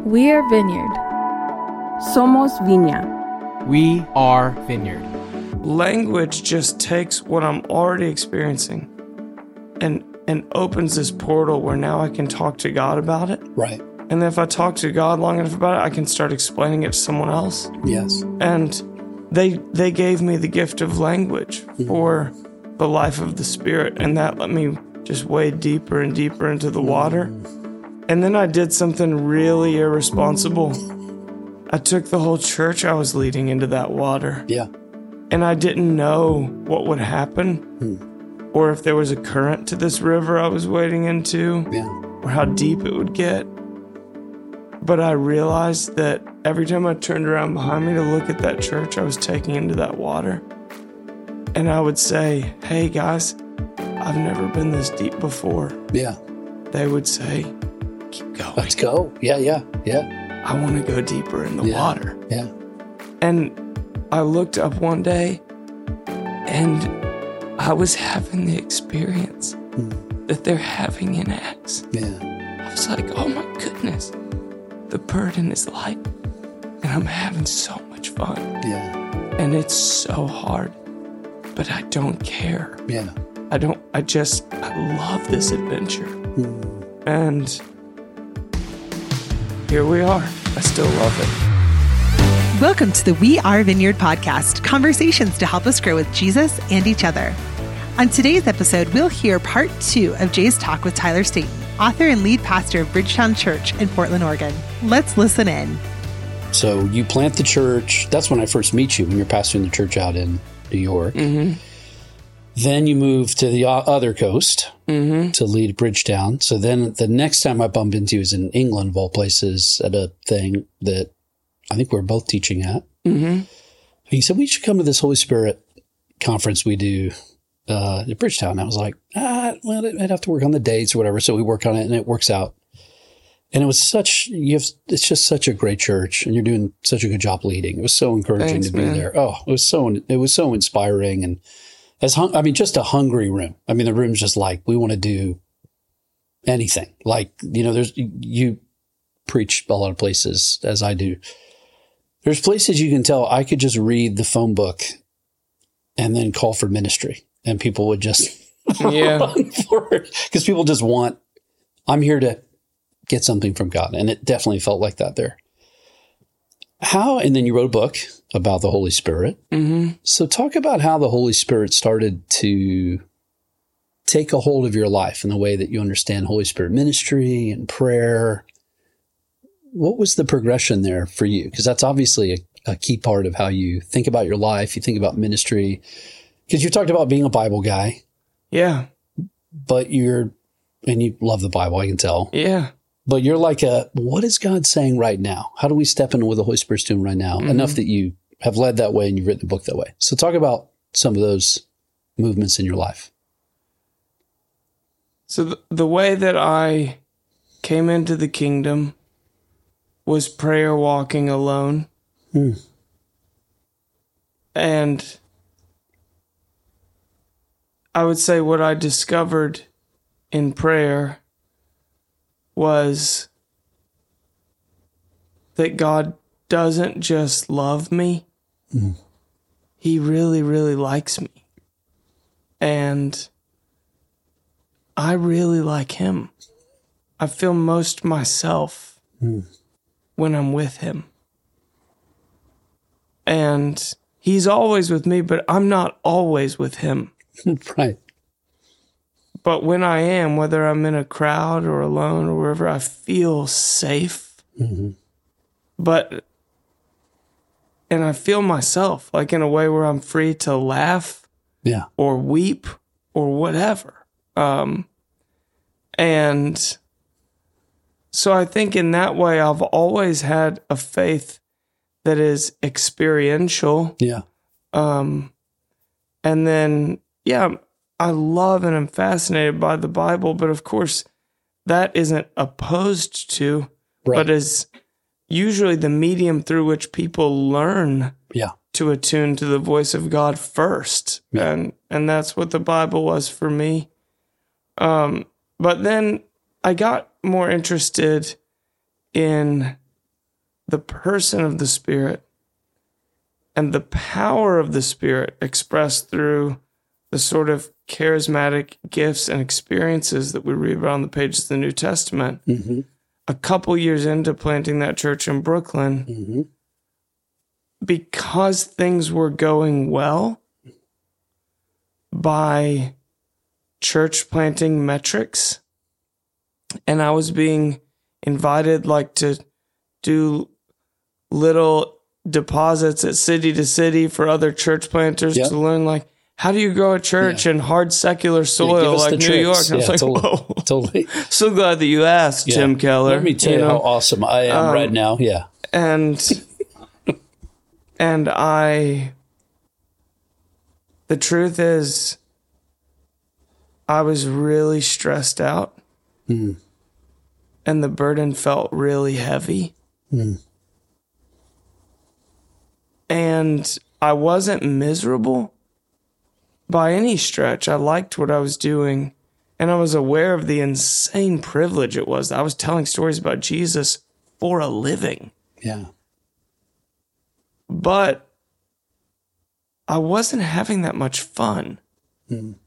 We are Vineyard. Somos Viña. We are Vineyard. Language just takes what I'm already experiencing and opens this portal where now I can talk to God about it. Right. And then if I talk to God long enough about it, I can start explaining it to someone else. Yes. And they gave me the gift of language for the life of the Spirit, and that let me just wade deeper and deeper into the water. And then I did something really irresponsible. I took the whole church I was leading into that water. Yeah. And I didn't know what would happen or if there was a current to this river I was wading into or how deep it would get. But I realized that every time I turned around behind me to look at that church I was taking into that water, and I would say, "Hey guys, I've never been this deep before." Yeah. They would say, "Keep going. Let's go." Yeah. I want to go deeper in the water." Yeah. And I looked up one day and I was having the experience that they're having in Acts. Yeah. I was like, oh my goodness, the burden is light and I'm having so much fun. Yeah. And it's so hard, but I don't care. Yeah. I love this adventure. And here we are. I still love it. Welcome to the We Are Vineyard podcast, conversations to help us grow with Jesus and each other. On today's episode, we'll hear part 2 of Jay's talk with Tyler Staton, author and lead pastor of Bridgetown Church in Portland, Oregon. Let's listen in. So you plant the church. That's when I first meet you, when you're pastoring the church out in New York. Mm-hmm. Then you move to the other coast to lead Bridgetown. So then the next time I bumped into you was in England, of all places, at a thing that I think we were both teaching at. Mm-hmm. He said, we should come to this Holy Spirit conference we do at Bridgetown. And I was like, well, I'd have to work on the dates or whatever. So we work on it and it works out. And it was it's just such a great church and you're doing such a good job leading. It was so encouraging to be there. Oh, it was so inspiring. And just a hungry room. I mean, the room's just like, we want to do anything. Like, you preach a lot of places as I do. There's places you can tell I could just read the phone book and then call for ministry and people would just run for it because people just want, I'm here to get something from God. And it definitely felt like that there. And then you wrote a book about the Holy Spirit. Mm-hmm. So talk about how the Holy Spirit started to take a hold of your life and the way that you understand Holy Spirit ministry and prayer. What was the progression there for you? Because that's obviously a key part of how you think about your life. You think about ministry. Because you talked about being a Bible guy. Yeah. But and you love the Bible, I can tell. Yeah. But you're like what is God saying right now? How do we step into what the Holy Spirit's doing right now? Mm-hmm. Enough that you have led that way and you've written the book that way. So talk about some of those movements in your life. So the way that I came into the kingdom was prayer walking alone. And I would say what I discovered in prayer was that God doesn't just love me. He really, really likes me. And I really like him. I feel most myself when I'm with him. And he's always with me, but I'm not always with him. Right. But when I am, whether I'm in a crowd or alone or wherever, I feel safe. Mm-hmm. And I feel myself, like in a way where I'm free to laugh or weep or whatever. And so I think in that way, I've always had a faith that is experiential. Yeah. And then, I love and am fascinated by the Bible, but of course, that isn't opposed to, but is usually the medium through which people learn to attune to the voice of God first. Yeah. And that's what the Bible was for me. But then I got more interested in the person of the Spirit and the power of the Spirit expressed through the sort of charismatic gifts and experiences that we read about on the pages of the New Testament. Mm-hmm. A couple years into planting that church in Brooklyn, mm-hmm. because things were going well by church planting metrics, and I was being invited to do little deposits at city to city for other church planters to learn how do you grow a church in hard secular soil like New York? And I was like, whoa. Totally. So glad that you asked, Jim Keller. Let me tell you how awesome I am right now. Yeah. And the truth is, I was really stressed out. Mm. And the burden felt really heavy. Mm. And I wasn't miserable by any stretch. I liked what I was doing, and I was aware of the insane privilege it was. I was telling stories about Jesus for a living. Yeah. But I wasn't having that much fun. Mm.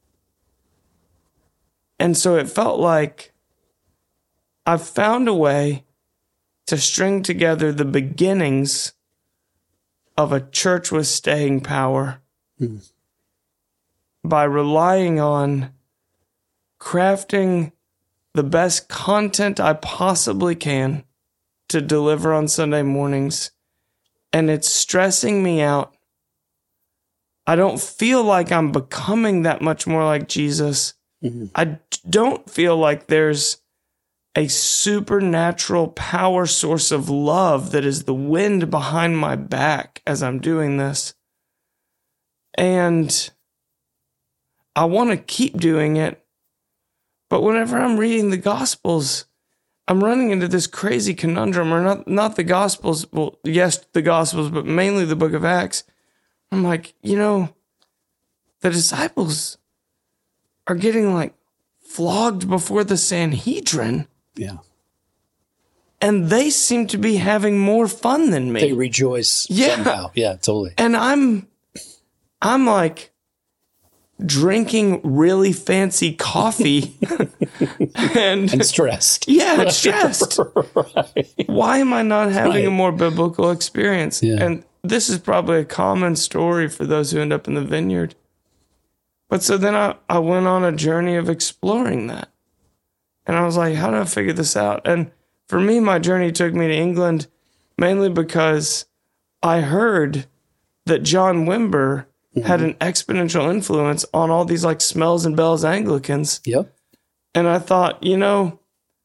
And so it felt like I found a way to string together the beginnings of a church with staying power. Mm. By relying on crafting the best content I possibly can to deliver on Sunday mornings. And it's stressing me out. I don't feel like I'm becoming that much more like Jesus. Mm-hmm. I don't feel like there's a supernatural power source of love that is the wind behind my back as I'm doing this. And I want to keep doing it, but whenever I'm reading the Gospels, I'm running into this crazy conundrum, or not the Gospels, well, yes, the Gospels, but mainly the book of Acts. I'm like, the disciples are getting flogged before the Sanhedrin. Yeah. And they seem to be having more fun than me. They rejoice somehow. Yeah, totally. And I'm like, drinking really fancy coffee and stressed. Yeah, and stressed. Right. Why am I not having a more biblical experience? Yeah. And this is probably a common story for those who end up in the vineyard. But so then I went on a journey of exploring that. And I was like, how do I figure this out? And for me, my journey took me to England mainly because I heard that John Wimber had an exponential influence on all these Smells and Bells Anglicans. Yep. And I thought, the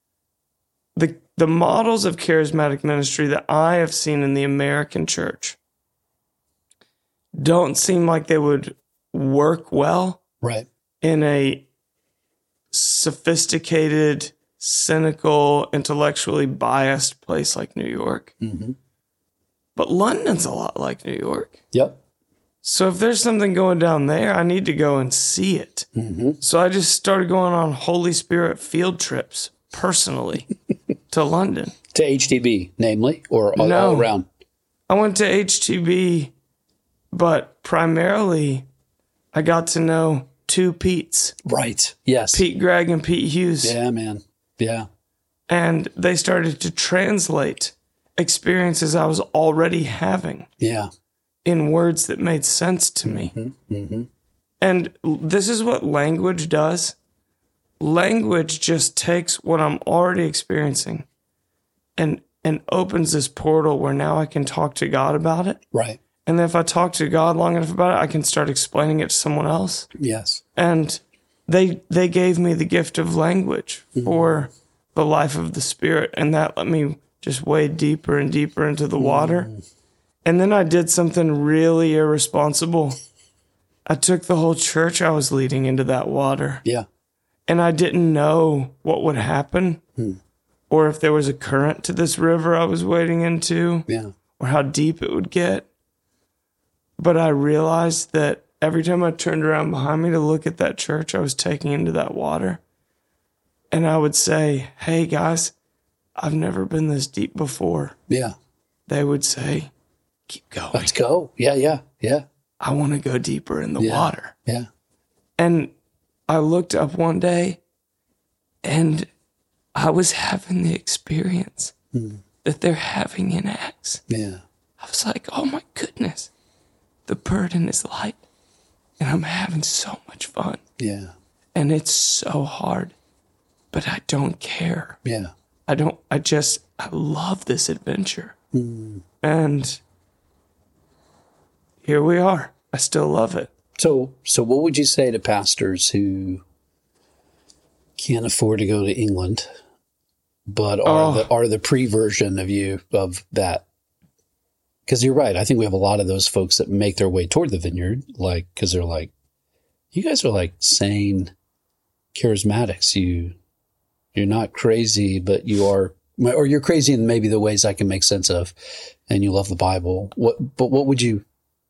models of charismatic ministry that I have seen in the American church don't seem like they would work well in a sophisticated, cynical, intellectually biased place like New York. Mm-hmm. But London's a lot like New York. Yep. So if there's something going down there, I need to go and see it. Mm-hmm. So I just started going on Holy Spirit field trips personally to London. To HTB, namely, or all around? I went to HTB, but primarily I got to know two Petes. Right, yes. Pete Gregg and Pete Hughes. Yeah, man. Yeah. And they started to translate experiences I was already having. Yeah. In words that made sense to me. Mm-hmm, mm-hmm. And this is what language does. Language just takes what I'm already experiencing and opens this portal where now I can talk to God about it. Right. And then if I talk to God long enough about it, I can start explaining it to someone else. Yes. And they gave me the gift of language for the life of the Spirit, and that let me just wade deeper and deeper into the water. And then I did something really irresponsible. I took the whole church I was leading into that water. Yeah. And I didn't know what would happen or if there was a current to this river I was wading into or how deep it would get. But I realized that every time I turned around behind me to look at that church I was taking into that water, and I would say, hey, guys, I've never been this deep before. Yeah. they would say, keep going. Let's go. Yeah. I want to go deeper in the Yeah. water. Yeah. And I looked up one day and I was having the experience that they're having in Acts. Yeah. I was like, oh my goodness, the burden is light and I'm having so much fun. Yeah. And it's so hard, but I don't care. Yeah. I love this adventure. And here we are. I still love it. So what would you say to pastors who can't afford to go to England, but are the pre-version of that? Because you're right. I think we have a lot of those folks that make their way toward the vineyard, because they're like, you guys are like sane charismatics. You're not crazy, but you are, or you're crazy in maybe the ways I can make sense of, and you love the Bible. What would you?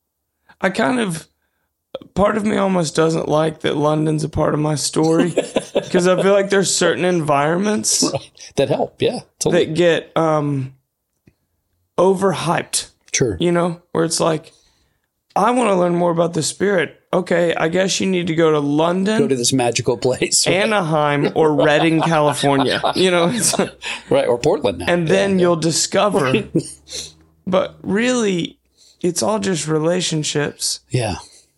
Part of me almost doesn't like that London's a part of my story because I feel like there's certain environments that help. Yeah. Totally. That get overhyped. Sure. Where it's like, I want to learn more about the Spirit. Okay, I guess you need to go to London. Go to this magical place. Anaheim or Redding, California. It's right, or Portland now. And then you'll discover. Right. But really, it's all just relationships. Yeah.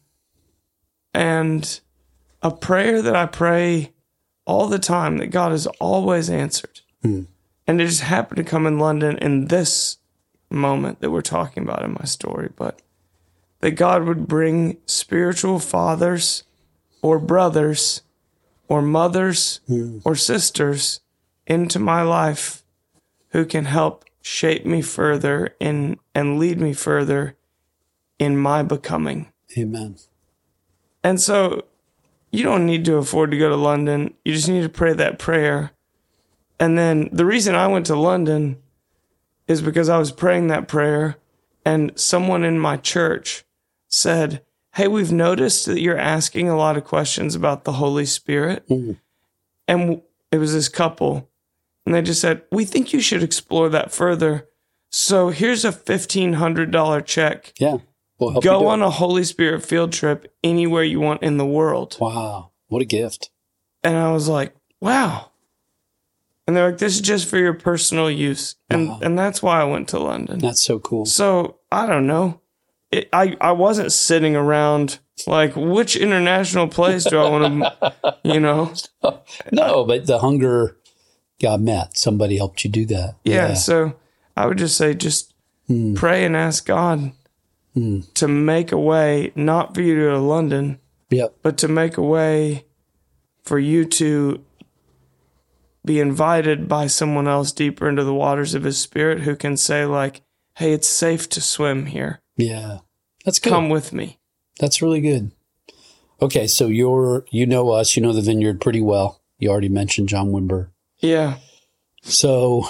And a prayer that I pray all the time that God has always answered. And it just happened to come in London in this moment that we're talking about in my story. But that God would bring spiritual fathers or brothers or mothers or sisters into my life who can help shape me further and lead me further in my becoming. Amen. And so you don't need to afford to go to London. You just need to pray that prayer. And then the reason I went to London is because I was praying that prayer and someone in my church said, hey, we've noticed that you're asking a lot of questions about the Holy Spirit. And it was this couple. And they just said, we think you should explore that further. So here's a $1,500 check. Yeah. We'll help Go you on a Holy Spirit field trip anywhere you want in the world. Wow. What a gift. And I was like, wow. And they're like, this is just for your personal use. And that's why I went to London. That's so cool. So I don't know. I wasn't sitting around like, which international place do I want to, No, but the hunger got met. Somebody helped you do that. Yeah. So I would just say, pray and ask God to make a way, not for you to go to London, but to make a way for you to be invited by someone else deeper into the waters of His Spirit who can say like, hey, it's safe to swim here. Yeah. That's good. Come with me. That's really good. Okay. So you know us, you know the vineyard pretty well. You already mentioned John Wimber. Yeah. So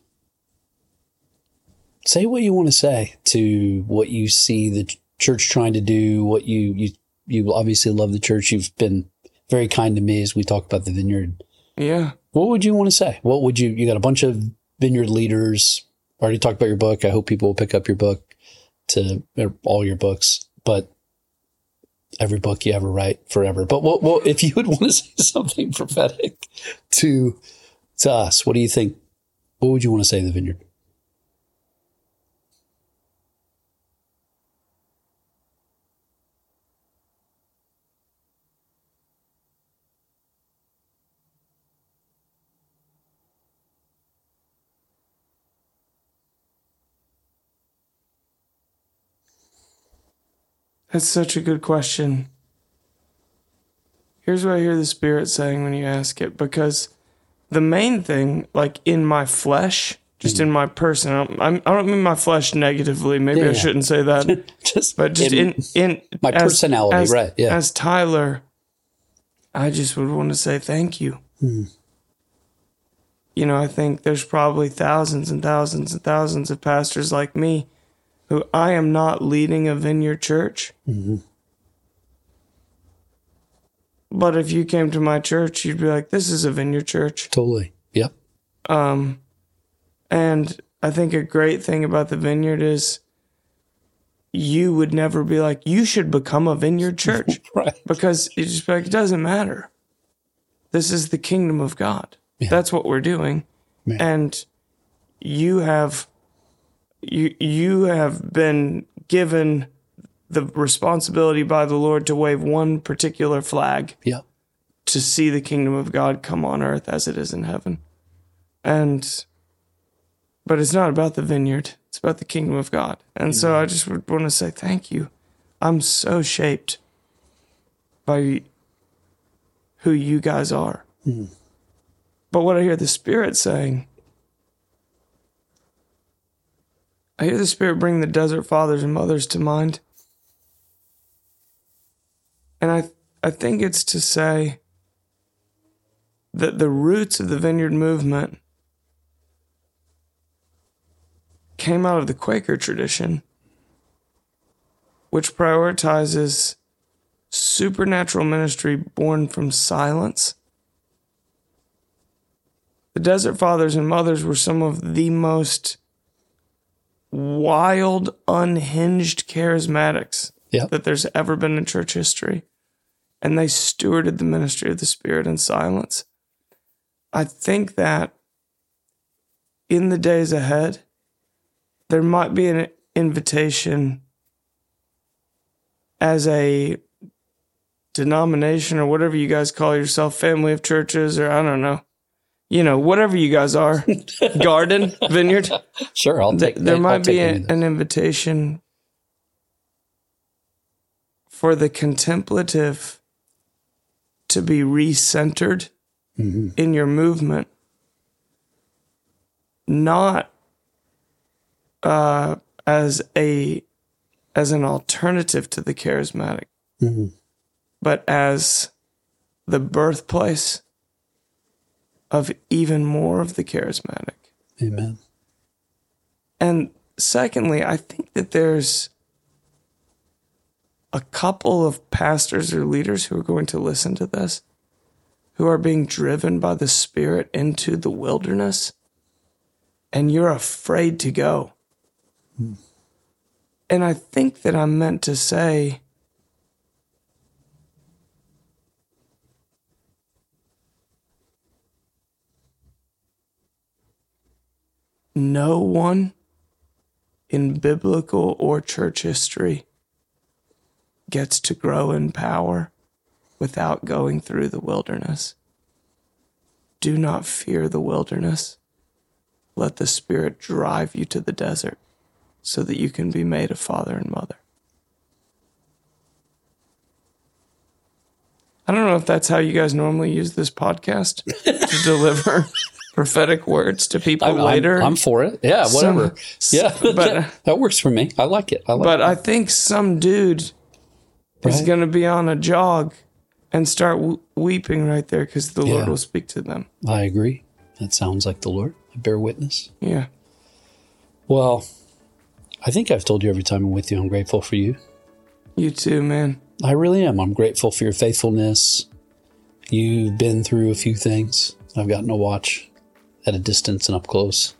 say what you want to say to what you see the church trying to do, what you obviously love the church. You've been very kind to me as we talk about the vineyard. Yeah. What would you want to say? You got a bunch of vineyard leaders, already talked about your book. I hope people will pick up your book, all your books, but every book you ever write forever. But what if you would want to say something prophetic to us, what do you think? What would you want to say to the vineyard? That's such a good question. Here's what I hear the Spirit saying when you ask it, because the main thing, like in my flesh, just in my person, I don't mean my flesh negatively. Maybe I shouldn't say that. but just in my personality, right? Yeah. As Tyler, I just would want to say thank you. I think there's probably thousands and thousands and thousands of pastors like me who I am not leading a vineyard church. But if you came to my church, you'd be like, this is a vineyard church. Totally. Yep. And I think a great thing about the Vineyard is you would never be like, you should become a Vineyard church. Right. Because you just be like, it doesn't matter. This is the kingdom of God. Yeah. That's what we're doing. Yeah. And you have been given the responsibility by the Lord to wave one particular flag. Yeah. To see the kingdom of God come on earth as it is in heaven. But it's not about the Vineyard. It's about the kingdom of God. And so I just would want to say thank you. I'm so shaped by who you guys are. Mm. But what I hear the Spirit saying, I hear the Spirit bring the desert fathers and mothers to mind. And I think it's to say that the roots of the Vineyard movement came out of the Quaker tradition, which prioritizes supernatural ministry born from silence. The Desert Fathers and Mothers were some of the most wild, unhinged charismatics that there's ever been in church history. And they stewarded the ministry of the Spirit in silence. I think that in the days ahead, there might be an invitation as a denomination or whatever you guys call yourself, family of churches, or I don't know, whatever you guys are, garden, vineyard. Sure, I'll take. There might be an invitation for the contemplative to be recentered in your movement, not as an alternative to the charismatic, but as the birthplace of even more of the charismatic. Amen. And secondly, I think that there's a couple of pastors or leaders who are going to listen to this, who are being driven by the Spirit into the wilderness, and you're afraid to go. And I think that I'm meant to say, no one in biblical or church history gets to grow in power without going through the wilderness. Do not fear the wilderness. Let the Spirit drive you to the desert so that you can be made a father and mother. I don't know if that's how you guys normally use this podcast to deliver prophetic words to people later. I'm for it. Yeah, whatever. But that works for me. I like it. I think some dude is going to be on a jog and start weeping right there because the Lord will speak to them. I agree. That sounds like the Lord. I bear witness. Yeah. Well, I think I've told you every time I'm with you, I'm grateful for you. You too, man. I really am. I'm grateful for your faithfulness. You've been through a few things I've gotten to watch at a distance and up close.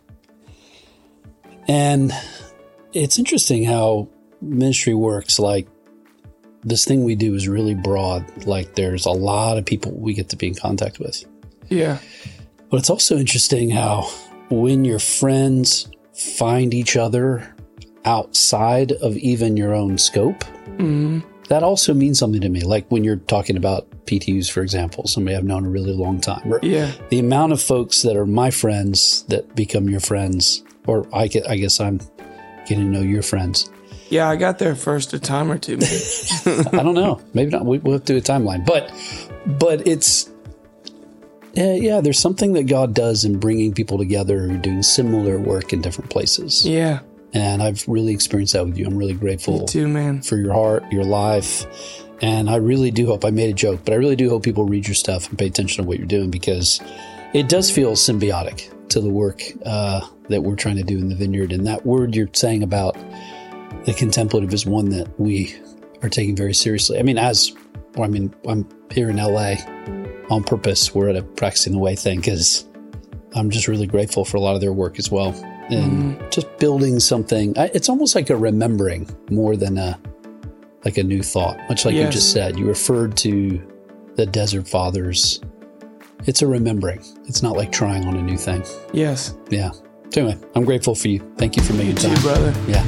And it's interesting how ministry works. Like, this thing we do is really broad. Like, there's a lot of people we get to be in contact with. Yeah. But it's also interesting how when your friends find each other outside of even your own scope, that also means something to me. Like when you're talking about PTUs, for example, somebody I've known a really long time. Yeah. The amount of folks that are my friends that become your friends, or I guess I'm getting to know your friends. Yeah, I got there first a time or two. I don't know. Maybe not. We'll have to do a timeline. But it's, there's something that God does in bringing people together who are doing similar work in different places. Yeah. And I've really experienced that with you. I'm really grateful you too, man. For your heart, your life. And I really do hope, I made a joke, but I really do hope people read your stuff and pay attention to what you're doing, because it does feel symbiotic to the work that we're trying to do in the Vineyard. And that word you're saying about the contemplative is one that we are taking very seriously. I mean, I'm here in LA on purpose. We're at a Practicing the Way thing because I'm just really grateful for a lot of their work as well. and just building something. It's almost like a remembering more than a new thought. Much like you just said, you referred to the Desert Fathers. It's a remembering. It's not like trying on a new thing. Yes. Yeah. So anyway, I'm grateful for you. Thank you for making time. You too, brother. Yeah.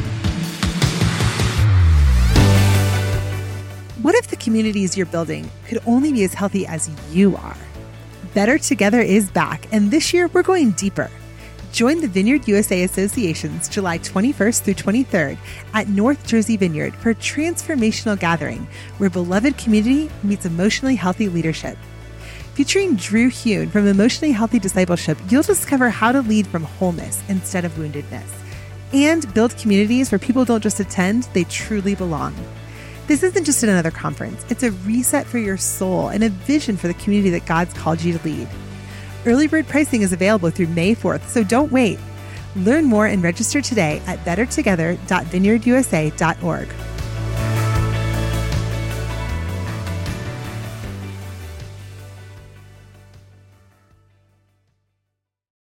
What if the communities you're building could only be as healthy as you are? Better Together is back, and this year we're going deeper. Join the Vineyard USA Association's July 21st through 23rd at North Jersey Vineyard for a transformational gathering where beloved community meets emotionally healthy leadership. Featuring Drew Hune from Emotionally Healthy Discipleship, you'll discover how to lead from wholeness instead of woundedness, and build communities where people don't just attend, they truly belong. This isn't just another conference. It's a reset for your soul and a vision for the community that God's called you to lead. Early bird pricing is available through May 4th, so don't wait. Learn more and register today at bettertogether.vineyardusa.org.